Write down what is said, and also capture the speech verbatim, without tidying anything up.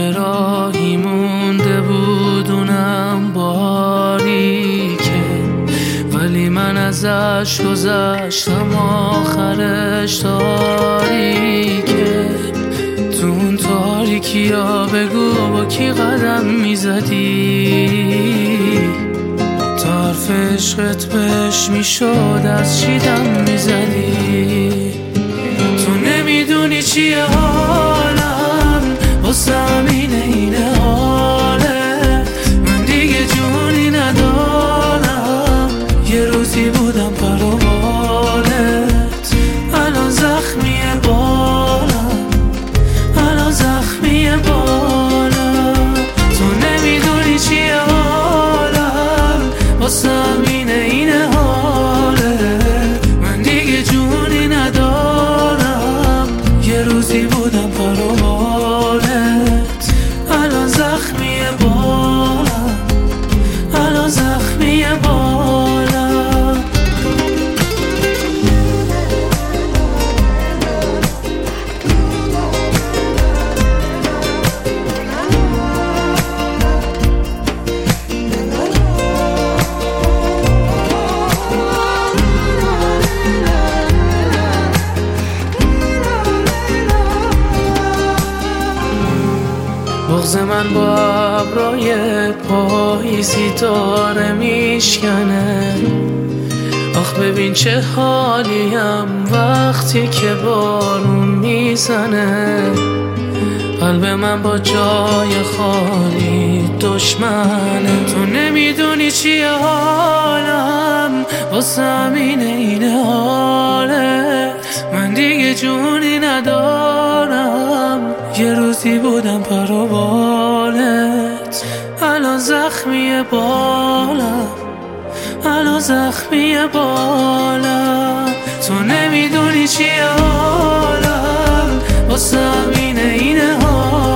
یه راهی مونده بود اونم باریکه، ولی من ازش گذشتم آخرش تاریکه. تو اون تاریکی ها بگو با کی قدم میزدی، طرف عشقت بهش میشد از چی دم میزدی. تو نمیدونی چیه حالم واسه همینه اینه حاله، من دیگه جونی ندارم. یه روزی بودم پر و بالت، الان زخمیه بالم، الان زخمیه بالم. تو نمیدونی چیه حالم واسه همینه اینه حاله، من دیگه جونی ندارم. یه روزی بودم پر و بالت، الان زخمیه بالم، الان زخمیه بالم. بغض من با ابرای پاییزی داره میشکنه. آخ ببین چه حالیم وقتی که بارون میزنه. قلب من با جای خالی دشمنه. تو نمیدونی چیه حالم واسه همینه اینه حاله، من دیگه جونی ندارم. یه روزی بودم پر و بالت، الان زخمیه بالم، الان زخمیه بالم. تو نمیدونی چیه حالم واسه همینه اینه حالم.